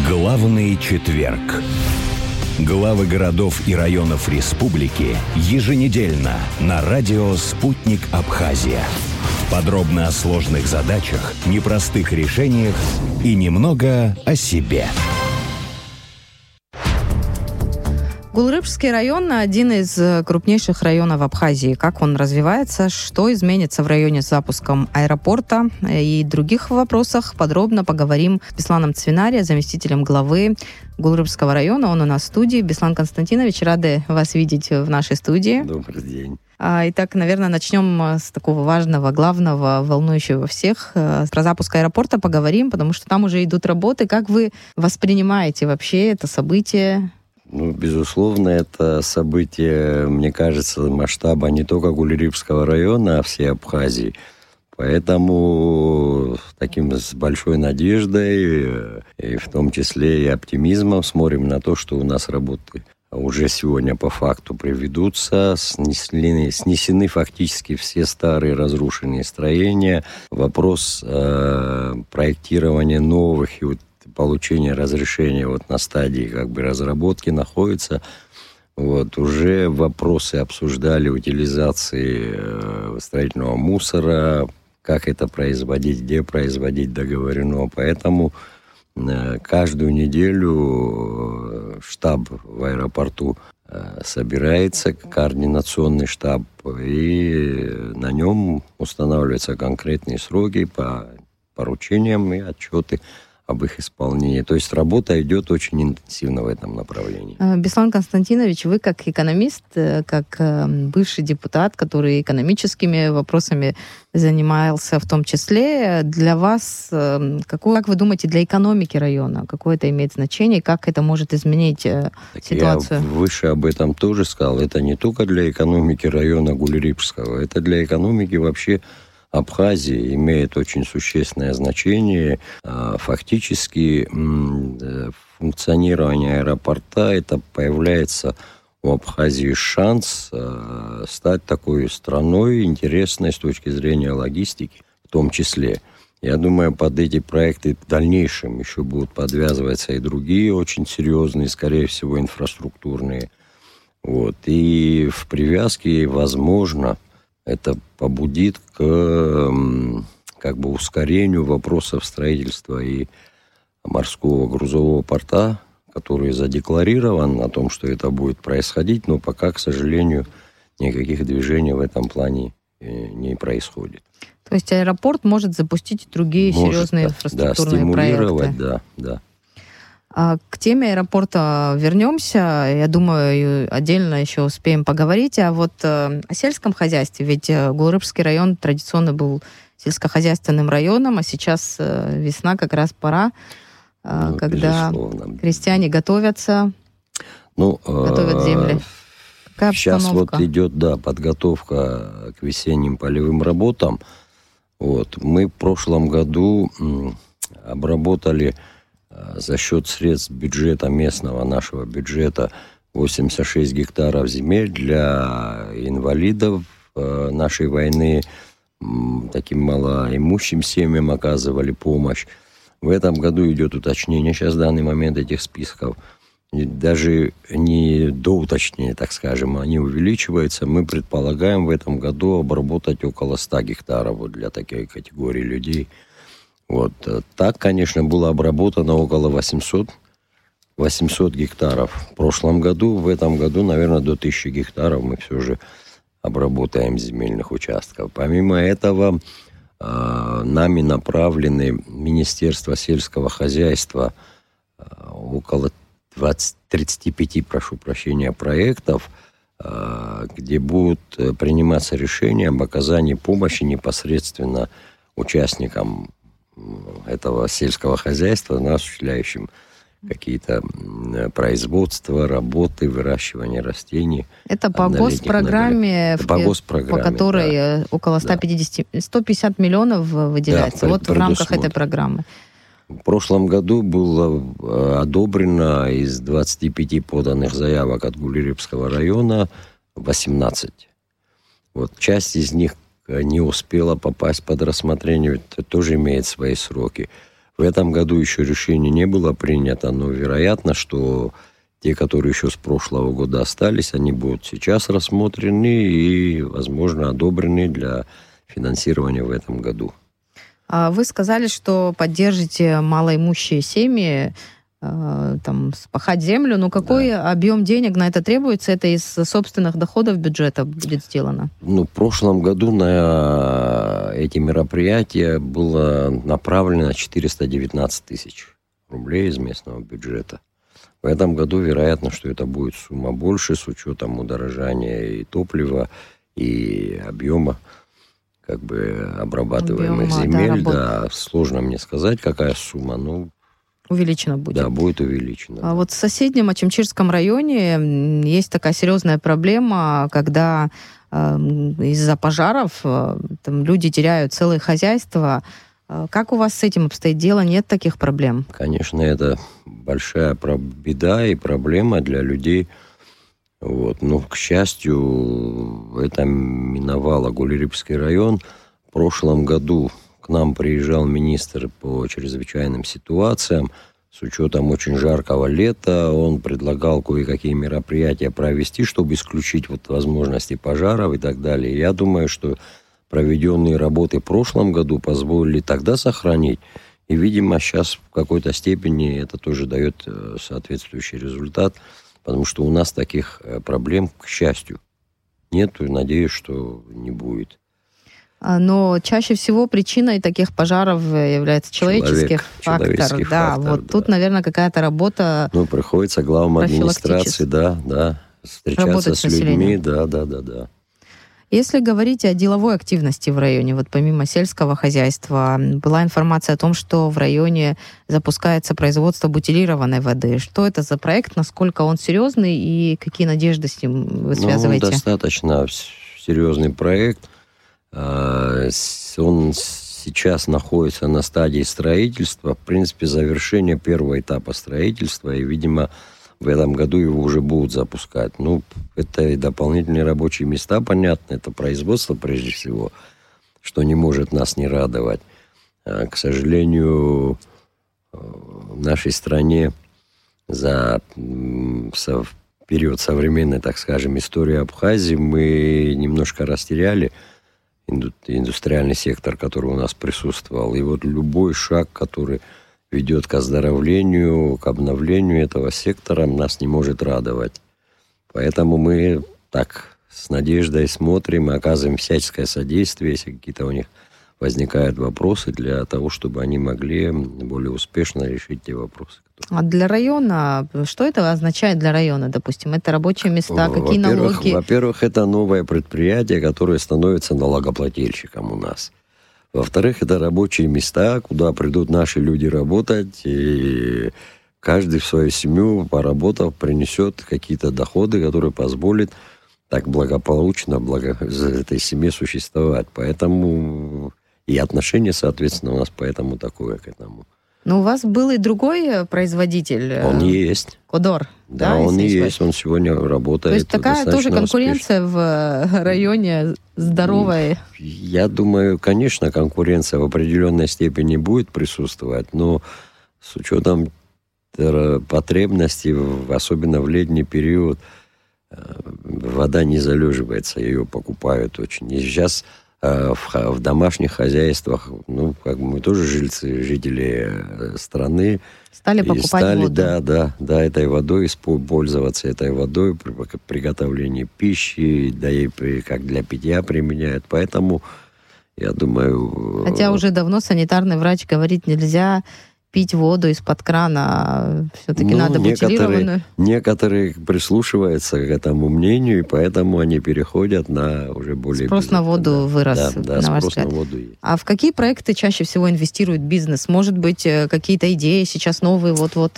Главный четверг. Главы городов и районов республики еженедельно на радио «Спутник Абхазия». Подробно о сложных задачах, непростых решениях и немного о себе. Гулрыбский район – один из крупнейших районов Абхазии. Как он развивается, что изменится в районе с запуском аэропорта и других вопросах подробно поговорим с Бесланом Цвинаре, заместителем главы Гулрыбского района. Он у нас в студии. Беслан Константинович, рады вас видеть в нашей студии. Добрый день. Итак, наверное, начнем с такого важного, главного, волнующего всех. Про запуск аэропорта поговорим, потому что там уже идут работы. Как вы воспринимаете вообще это событие? Безусловно, это событие, мне кажется, масштаба не только Гулрыбского района, а всей Абхазии. Поэтому с большой надеждой, и в том числе и оптимизмом, смотрим на то, что у нас работы уже сегодня по факту приведутся, снесены фактически все старые разрушенные строения. Вопрос проектирования новых и получение разрешения на стадии разработки находится. Уже вопросы обсуждали утилизации строительного мусора, как это производить, где производить договорено. Поэтому каждую неделю штаб в аэропорту собирается, координационный штаб, и на нем устанавливаются конкретные сроки по поручениям и отчеты об их исполнении. То есть работа идет очень интенсивно в этом направлении. Беслан Константинович, вы как экономист, как бывший депутат, который экономическими вопросами занимался в том числе, для вас, как вы думаете, для экономики района, какое это имеет значение, как это может изменить ситуацию? Я выше об этом тоже сказал. Это не только для экономики района Гулрыбского, это для экономики вообще Абхазии имеет очень существенное значение. Фактически функционирование аэропорта, это появляется у Абхазии шанс стать такой страной интересной с точки зрения логистики в том числе. Я думаю, под эти проекты в дальнейшем еще будут подвязываться и другие очень серьезные, скорее всего, инфраструктурные. И в привязке, возможно, это побудит к ускорению вопросов строительства и морского грузового порта, который задекларирован о том, что это будет происходить, но пока, к сожалению, никаких движений в этом плане не происходит. То есть аэропорт может запустить другие серьезные инфраструктурные проекты? Да. К теме аэропорта вернемся. Я думаю, отдельно еще успеем поговорить. О сельском хозяйстве. Ведь Гулрыбский район традиционно был сельскохозяйственным районом, а сейчас весна, как раз пора, когда крестьяне готовятся, готовят земли. Какая обстановка? Сейчас идет подготовка к весенним полевым работам. Мы в прошлом году обработали за счет средств бюджета местного, нашего бюджета, 86 гектаров земель для инвалидов нашей войны. Таким малоимущим семьям оказывали помощь. В этом году идет уточнение сейчас в данный момент этих списков. И даже не до уточнения, так скажем, они увеличиваются. Мы предполагаем в этом году обработать около 100 гектаров для такой категории людей. Так, конечно, было обработано около 800 гектаров в прошлом году. В этом году, наверное, до 1000 гектаров мы все же обработаем земельных участков. Помимо этого, нами направлены Министерство сельского хозяйства около 35, проектов, где будут приниматься решения об оказании помощи непосредственно участникам этого сельского хозяйства, осуществляющим какие-то производства, работы, выращивание растений. Это по госпрограмме, по которой около 150 миллионов выделяется. В рамках этой программы. В прошлом году было одобрено из 25 поданных заявок от Гулрыбского района 18. Часть из них не успела попасть под рассмотрение, это тоже имеет свои сроки. В этом году еще решение не было принято, но вероятно, что те, которые еще с прошлого года остались, они будут сейчас рассмотрены и, возможно, одобрены для финансирования в этом году. Вы сказали, что поддержите малоимущие семьи, спахать землю, но какой объем денег на это требуется? Это из собственных доходов бюджета будет сделано? В прошлом году на эти мероприятия было направлено 419 тысяч рублей из местного бюджета. В этом году вероятно, что это будет сумма больше, с учетом удорожания и топлива, и объема обрабатываемых земель. Да, сложно мне сказать, какая сумма, увеличена будет. Да, будет увеличена. А вот в соседнем Очимчирском районе есть такая серьезная проблема, когда из-за пожаров люди теряют целые хозяйства. Как у вас с этим обстоит дело? Нет таких проблем? Конечно, это большая беда и проблема для людей. Но, к счастью, это миновало Гулерипский район. В прошлом году к нам приезжал министр по чрезвычайным ситуациям. С учетом очень жаркого лета он предлагал кое-какие мероприятия провести, чтобы исключить возможности пожаров и так далее. Я думаю, что проведенные работы в прошлом году позволили тогда сохранить. И, видимо, сейчас в какой-то степени это тоже дает соответствующий результат, потому что у нас таких проблем, к счастью, нет, и надеюсь, что не будет. Но чаще всего причиной таких пожаров является человеческий фактор. Тут, наверное, какая-то работа. Приходится главам администрации, встречаться с людьми, да. Если говорить о деловой активности в районе, помимо сельского хозяйства, была информация о том, что в районе запускается производство бутилированной воды. Что это за проект, насколько он серьезный и какие надежды с ним вы связываете? Достаточно серьезный проект. Он сейчас находится на стадии строительства. В принципе, завершение первого этапа строительства. И, видимо, в этом году его уже будут запускать. Это и дополнительные рабочие места, понятно. Это производство, прежде всего, что не может нас не радовать. К сожалению, в нашей стране за период современной, так скажем, истории Абхазии мы немножко растеряли индустриальный сектор, который у нас присутствовал. И любой шаг, который ведет к оздоровлению, к обновлению этого сектора, нас не может радовать. Поэтому мы с надеждой смотрим и оказываем всяческое содействие, если какие-то у них возникают вопросы, для того, чтобы они могли более успешно решить те вопросы. А для района, что это означает для района, допустим? Это рабочие места, какие налоги? Во-первых, это новое предприятие, которое становится налогоплательщиком у нас. Во-вторых, это рабочие места, куда придут наши люди работать, и каждый в свою семью, поработав, принесет какие-то доходы, которые позволят так благополучно этой семье существовать. Поэтому и отношение, соответственно, у нас поэтому такое к этому. Но у вас был и другой производитель. Он есть. Кодор. Да, он и есть. Он сегодня работает. То есть такая тоже конкуренция успешно в районе здоровая? Я думаю, конечно, конкуренция в определенной степени будет присутствовать, но с учетом потребностей, особенно в летний период, вода не залеживается, ее покупают очень. И сейчас в домашних хозяйствах, мы тоже жители страны. Стали покупать воду. Да, этой водой, пользоваться этой водой при приготовлении пищи, да и как для питья применяют. Поэтому, я думаю... Хотя уже давно санитарный врач говорит, нельзя пить воду из-под крана, все-таки надо бутилированную. Некоторые прислушиваются к этому мнению, и поэтому они переходят на уже более... Спрос на воду вырос, да, на ваш спрос взгляд. На воду есть. А в какие проекты чаще всего инвестирует бизнес? Может быть, какие-то идеи сейчас новые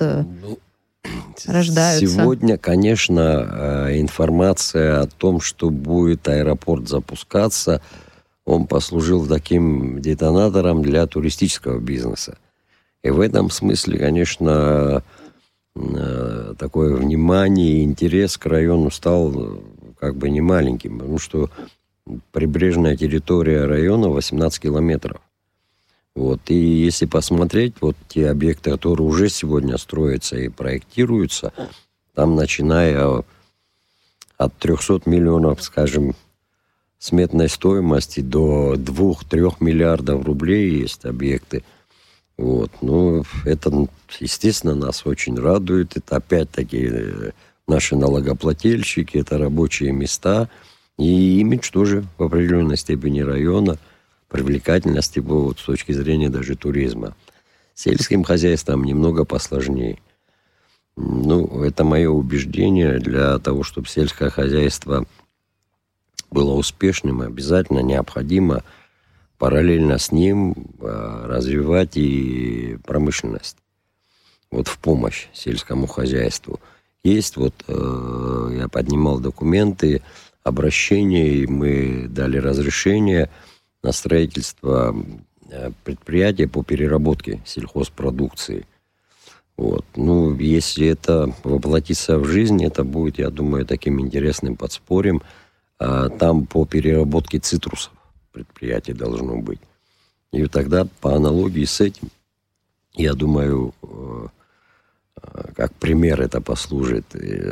рождаются? Сегодня, конечно, информация о том, что будет аэропорт запускаться, он послужил таким детонатором для туристического бизнеса. И в этом смысле, конечно, такое внимание и интерес к району стал не маленьким, потому что прибрежная территория района 18 километров. Вот. И если посмотреть, вот те объекты, которые уже сегодня строятся и проектируются, там, начиная от 300 миллионов, скажем, сметной стоимости до 2-3 миллиардов рублей есть объекты. Вот. Ну, это, естественно, нас очень радует. Это опять-таки наши налогоплательщики, это рабочие места. И имидж тоже в определенной степени района, привлекательность его вот, с точки зрения даже туризма. С сельским хозяйством немного посложнее. Ну, это мое убеждение. Для того, чтобы сельское хозяйство было успешным, обязательно необходимо параллельно с ним развивать и промышленность. Вот в помощь сельскому хозяйству. Есть вот, я поднимал документы, обращения, и мы дали разрешение на строительство предприятия по переработке сельхозпродукции. Вот. Ну, если это воплотится в жизнь, это будет, я думаю, таким интересным подспорьем. Там по переработке цитрусов предприятие должно быть. И тогда по аналогии с этим, я думаю, как пример это послужит.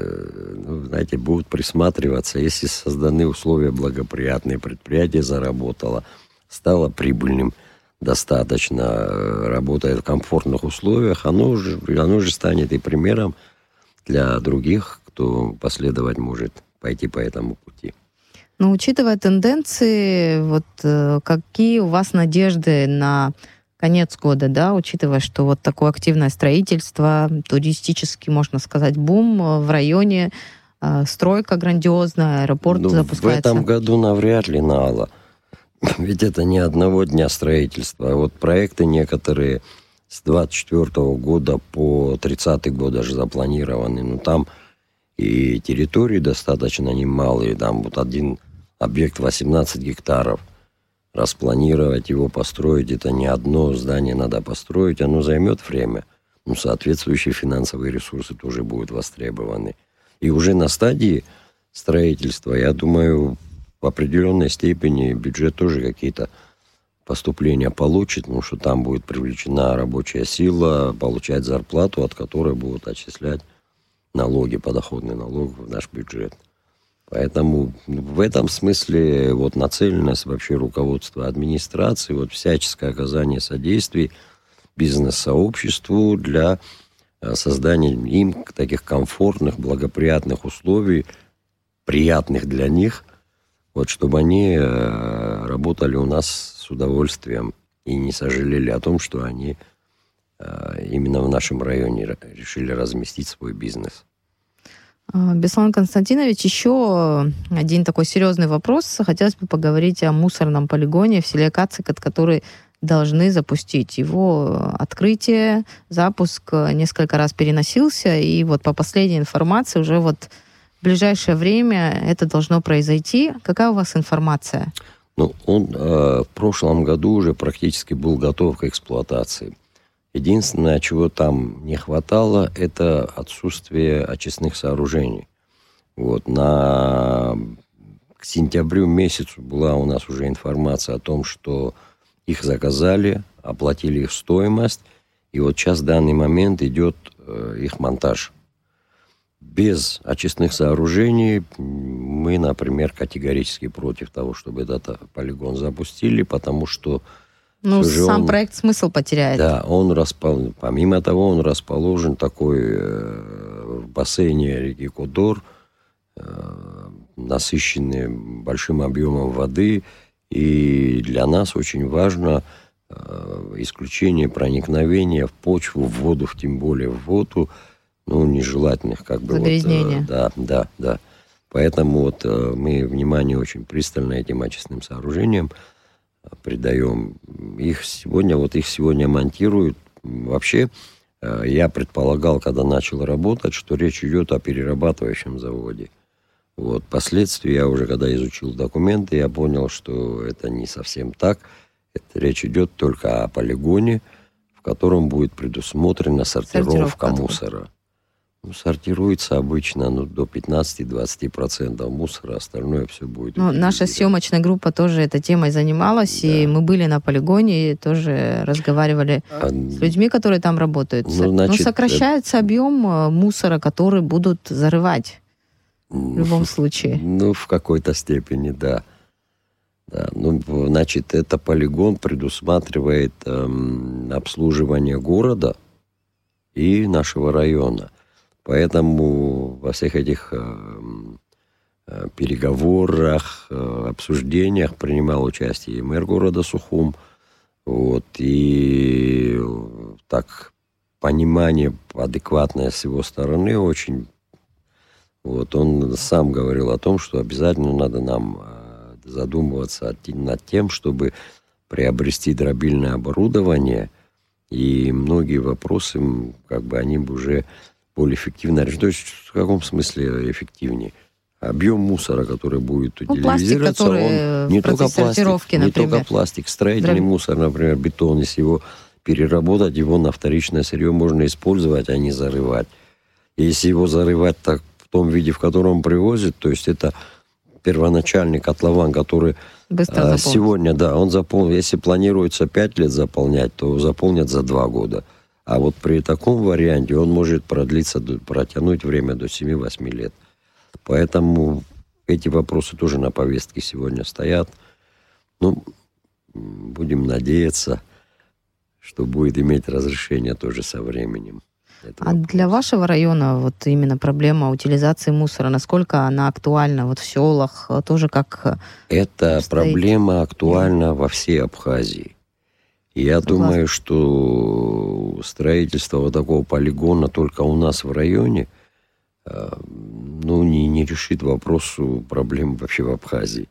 Ну, знаете, будут присматриваться, если созданы условия благоприятные, предприятие заработало, стало прибыльным достаточно, работает в комфортных условиях, оно же станет и примером для других, кто последовать может, пойти по этому пути. Но учитывая тенденции, вот какие у вас надежды на конец года, да, учитывая, что вот такое активное строительство, туристический, можно сказать, бум в районе, стройка грандиозная, аэропорт запускается? В этом году навряд ли, Нала. Ведь это не одного дня строительства. А вот проекты некоторые с 24 года по 30-й год даже запланированы. Но там и территории достаточно немалые. Там вот один объект 18 гектаров. Распланировать его, построить, это не одно здание надо построить, оно займет время. Ну, соответствующие финансовые ресурсы тоже будут востребованы. И уже на стадии строительства, я думаю, в определенной степени бюджет тоже какие-то поступления получит, потому что там будет привлечена рабочая сила, получать зарплату, от которой будут отчислять налоги, подоходный налог в наш бюджет. Поэтому в этом смысле вот нацеленность вообще руководства администрации, вот всяческое оказание содействий бизнес-сообществу для создания им таких комфортных, благоприятных условий, приятных для них, вот чтобы они работали у нас с удовольствием и не сожалели о том, что они именно в нашем районе решили разместить свой бизнес. Беслан Константинович, еще один такой серьезный вопрос. Хотелось бы поговорить о мусорном полигоне в селе Кацикат, который должны запустить. Его открытие, запуск несколько раз переносился, и вот по последней информации уже вот в ближайшее время это должно произойти. Какая у вас информация? Ну, он в прошлом году уже практически был готов к эксплуатации. Единственное, чего там не хватало, это отсутствие очистных сооружений. Вот, к сентябрю месяцу была у нас уже информация о том, что их заказали, оплатили их стоимость, и вот сейчас в данный момент идет их монтаж. Без очистных сооружений мы, например, категорически против того, чтобы этот полигон запустили, потому что сам проект смысл потеряет. Да, помимо того, он расположен такой в бассейне реки Кодор, насыщенный большим объемом воды, и для нас очень важно исключение проникновения в почву, в воду, тем более в воду, нежелательных загрязнения. Да. Поэтому вот мы внимание очень пристально этим очистным сооружениям придаем. Их сегодня монтируют. Вообще, я предполагал, когда начал работать, что речь идет о перерабатывающем заводе. Вот. Впоследствии, я уже когда изучил документы, я понял, что это не совсем так. Речь идет только о полигоне, в котором будет предусмотрена сортировка мусора. Сортируется обычно до 15-20% мусора, остальное все будет. Наша съемочная группа тоже этой темой занималась, да. И мы были на полигоне, и тоже разговаривали с людьми, которые там работают. Сокращается объем мусора, который будут зарывать в любом случае. В какой-то степени, да. Это полигон предусматривает обслуживание города и нашего района. Поэтому во всех этих переговорах, обсуждениях принимал участие и мэр города Сухум. И так понимание адекватное с его стороны очень. Он сам говорил о том, что обязательно надо нам задумываться над тем, чтобы приобрести дробильное оборудование, и многие вопросы, они бы уже более эффективно решены. То есть, в каком смысле эффективнее? Объем мусора, который будет утилизироваться, он не только пластик, строительный мусор, например, бетон, если его переработать, его на вторичное сырье можно использовать, а не зарывать. И если его зарывать так в том виде, в котором привозят, то есть это первоначальный котлован, который сегодня, он заполнен. Если планируется 5 лет заполнять, то заполнят за 2 года. А при таком варианте он может протянуть время до 7-8 лет. Поэтому эти вопросы тоже на повестке сегодня стоят. Будем надеяться, что будет иметь разрешение тоже со временем. Для вашего района именно проблема утилизации мусора, насколько она актуальна в селах, тоже как... Эта проблема актуальна во всей Абхазии. И я думаю, что строительство такого полигона только у нас в районе не решит проблем вообще в Абхазии.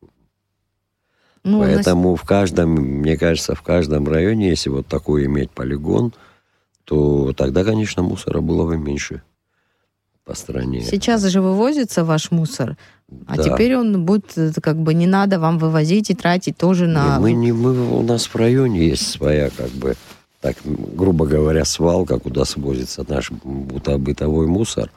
Поэтому мне кажется, в каждом районе, если такой иметь полигон, то тогда, конечно, мусора было бы меньше по стране. Сейчас же вывозится ваш мусор, а теперь он будет, не надо вам вывозить и тратить тоже на... У нас в районе есть своя, грубо говоря, свалка, куда свозится наш бытовой мусор.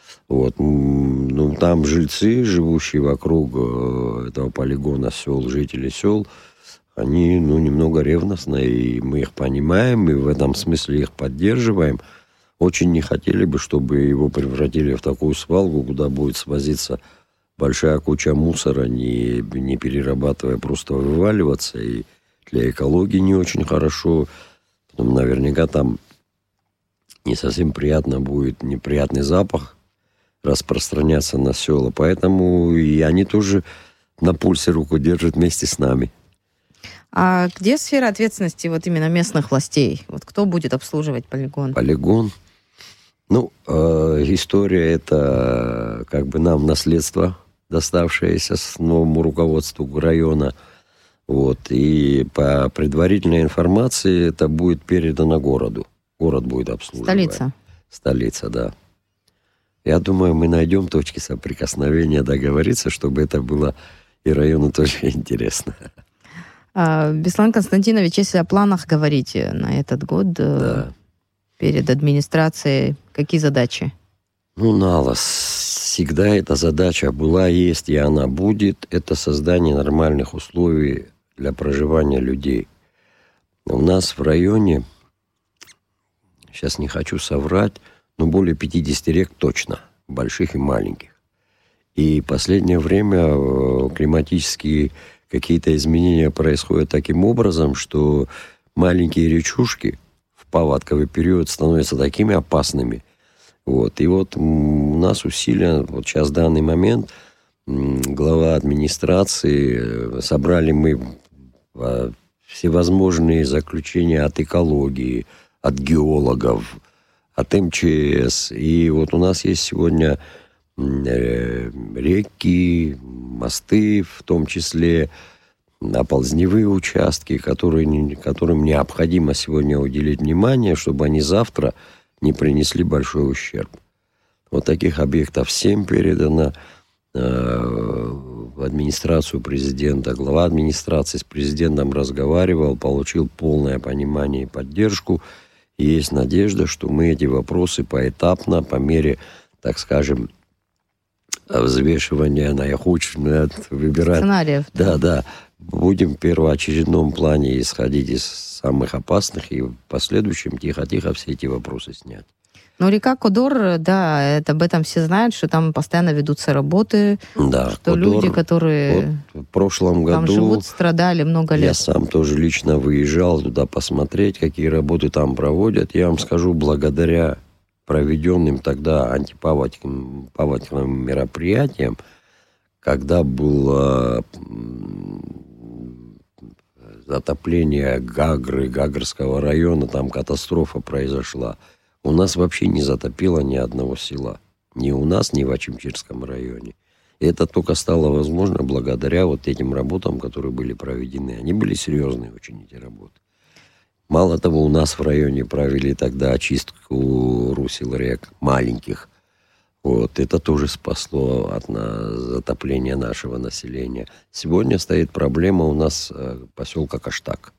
Там жильцы, живущие вокруг этого полигона сел, жители сел, они, немного ревностны, и мы их понимаем, и в этом смысле их поддерживаем. Очень не хотели бы, чтобы его превратили в такую свалку, куда будет свозиться большая куча мусора, не перерабатывая, просто вываливаться, и для экологии не очень хорошо. Потом наверняка там не совсем приятно будет, неприятный запах распространяться на села. Поэтому и они тоже на пульсе руку держат вместе с нами. А где сфера ответственности именно местных властей? Кто будет обслуживать полигон? Полигон? История это нам наследство, доставшееся с новому руководству района. И по предварительной информации это будет передано городу. Город будет обслуживать. Столица, да. Я думаю, мы найдем точки соприкосновения, договориться, чтобы это было и району тоже интересно. Беслан Константинович, если о планах говорите на этот год, перед администрацией, какие задачи? Налас. Всегда эта задача была, есть и она будет. Это создание нормальных условий для проживания людей. У нас в районе, сейчас не хочу соврать, более 50 рек точно, больших и маленьких. И в последнее время климатические какие-то изменения происходят таким образом, что маленькие речушки в паводковый период становятся такими опасными. И у нас усилия, сейчас в данный момент глава администрации, собрали мы всевозможные заключения от экологии, от геологов, от МЧС. И у нас есть сегодня реки, мосты, в том числе оползневые участки, которым необходимо сегодня уделить внимание, чтобы они завтра не принесли большой ущерб. Таких объектов 7 передано в администрацию президента. Глава администрации с президентом разговаривал, получил полное понимание и поддержку. И есть надежда, что мы эти вопросы поэтапно, по мере, так скажем, взвешивания наихудших, выбирать. Сценариев. Да. Будем в первоочередном плане исходить из самых опасных и в последующем тихо-тихо все эти вопросы снять. Но река Кодор, да, об этом все знают, что там постоянно ведутся работы, да, что Кодор, люди, которые вот в прошлом там году живут, страдали много лет. Я сам тоже лично выезжал туда посмотреть, какие работы там проводят. Я вам скажу, благодаря проведенным тогда антипаводковым мероприятиям, когда было затопление Гагры, Гагрского района, там катастрофа произошла. У нас вообще не затопило ни одного села. Ни у нас, ни в Ачимчирском районе. И это только стало возможно благодаря вот этим работам, которые были проведены. Они были серьезные очень, эти работы. Мало того, у нас в районе провели тогда очистку русел рек маленьких. Вот, это тоже спасло от затопления нашего населения. Сегодня стоит проблема у нас поселка Каштак.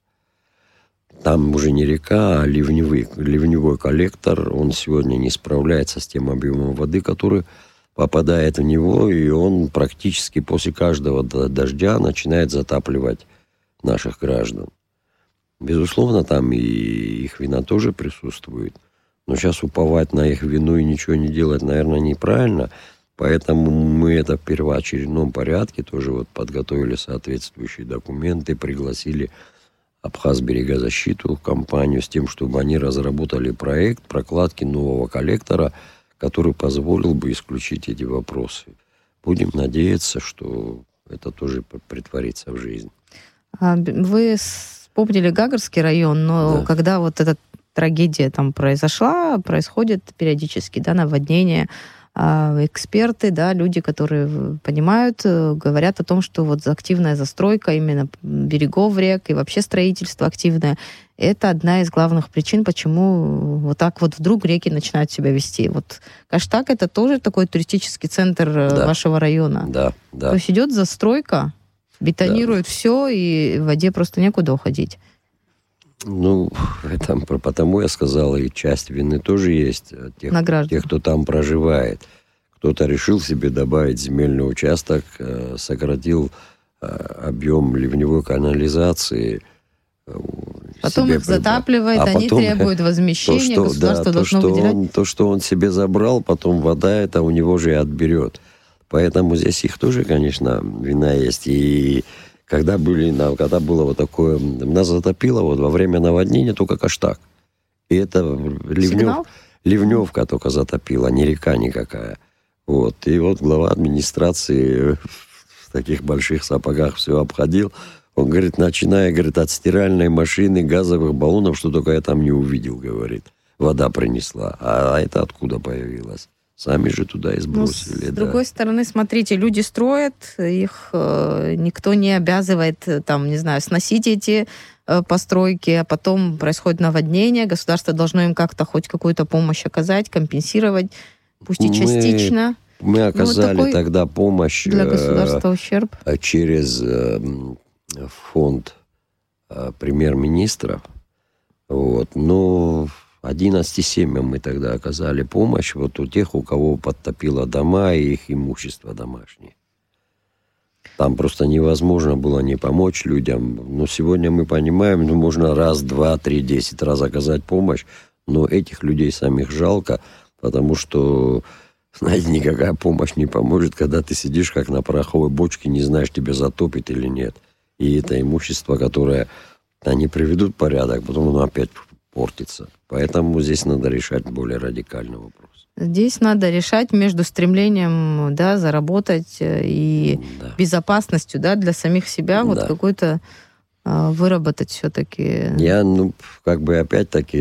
Там уже не река, а ливневой коллектор. Он сегодня не справляется с тем объемом воды, который попадает в него, и он практически после каждого дождя начинает затапливать наших граждан. Безусловно, там и их вина тоже присутствует. Но сейчас уповать на их вину и ничего не делать, наверное, неправильно. Поэтому мы это в первоочередном порядке тоже вот подготовили соответствующие документы, пригласили Абхазберегозащиту компанию с тем, чтобы они разработали проект прокладки нового коллектора, который позволил бы исключить эти вопросы. Будем надеяться, что это тоже притворится в жизнь. Вы вспомнили Гагрский район, но когда вот эта трагедия там происходит периодически, да, наводнение, эксперты, да, люди, которые понимают, говорят о том, что вот активная застройка именно берегов рек и вообще строительство активное, это одна из главных причин, почему вот так вот вдруг реки начинают себя вести. Вот Каштак — это тоже такой туристический центр вашего района. Да. То есть идет застройка, бетонируют все, и в воде просто некуда уходить. Ну, потому я сказал, и часть вины тоже есть тех, кто там проживает. Кто-то решил себе добавить земельный участок, сократил объем ливневой канализации. Потом их затапливает, они требуют возмещения, государство должно выделять. То, что он себе забрал, потом вода это у него же и отберет. Поэтому здесь их тоже, конечно, вина есть. И когда было вот такое... Нас затопило вот во время наводнения только Каштак. И это ливневка только затопила, не река никакая. Вот. И вот глава администрации в таких больших сапогах все обходил. Он говорит, начиная, от стиральной машины, газовых баллонов, что только я там не увидел, говорит. Вода принесла. А это откуда появилось? Сами же туда и сбросили. С другой стороны, смотрите, люди строят, их никто не обязывает, там, не знаю, сносить эти постройки, а потом происходит наводнение, государство должно им как-то хоть какую-то помощь оказать, компенсировать, пусть и частично. Мы оказали тогда помощь для государства ущерб через фонд премьер-министра. Вот. Но 11 семьям мы тогда оказали помощь, вот у тех, у кого подтопило дома и их имущество домашнее. Там просто невозможно было не помочь людям. Но сегодня мы понимаем, можно раз, два, три, 10 раз оказать помощь, но этих людей самих жалко, потому что, знаете, никакая помощь не поможет, когда ты сидишь как на пороховой бочке, не знаешь, тебя затопит или нет. И это имущество, которое они приведут в порядок, потом оно опять портится. Поэтому здесь надо решать более радикальный вопрос. Здесь надо решать между стремлением, да, заработать и безопасностью, да, для самих себя, вот какой-то выработать все-таки. Я, опять-таки,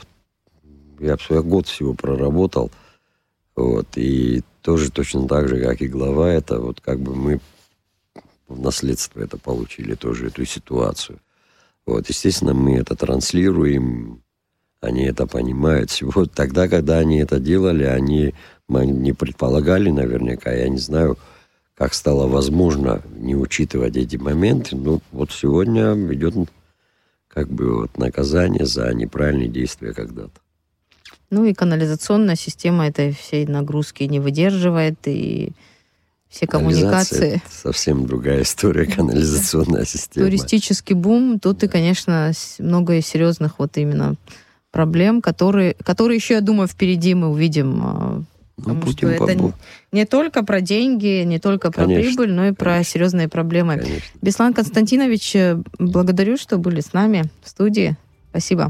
я год всего проработал, вот, и тоже точно так же, как и глава, это вот мы в наследство это получили тоже, эту ситуацию. Вот, естественно, мы это транслируем, они это понимают. Всего тогда, когда они это делали, они не предполагали наверняка, я не знаю, как стало возможно не учитывать эти моменты. Ну, вот сегодня идет, как бы вот наказание за неправильные действия когда-то. Ну и канализационная система этой всей нагрузки не выдерживает, и все коммуникации. Совсем другая история, канализационная система. Туристический бум, тут и, конечно, много серьезных вот именно проблем, которые еще, я думаю, впереди мы увидим. Потому что это не только про деньги, не только про прибыль, но и про серьезные проблемы. Конечно. Беслан Константинович, благодарю, что были с нами в студии. Спасибо.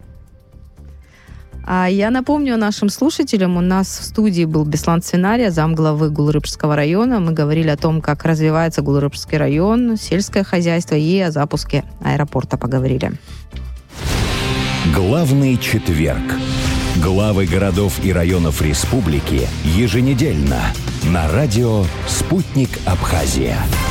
А я напомню нашим слушателям, у нас в студии был Беслан Свинария, замглавы Гулрыбского района. Мы говорили о том, как развивается Гулрыбский район, сельское хозяйство, и о запуске аэропорта поговорили. Главный четверг. Главы городов и районов республики еженедельно на радио «Спутник Абхазия».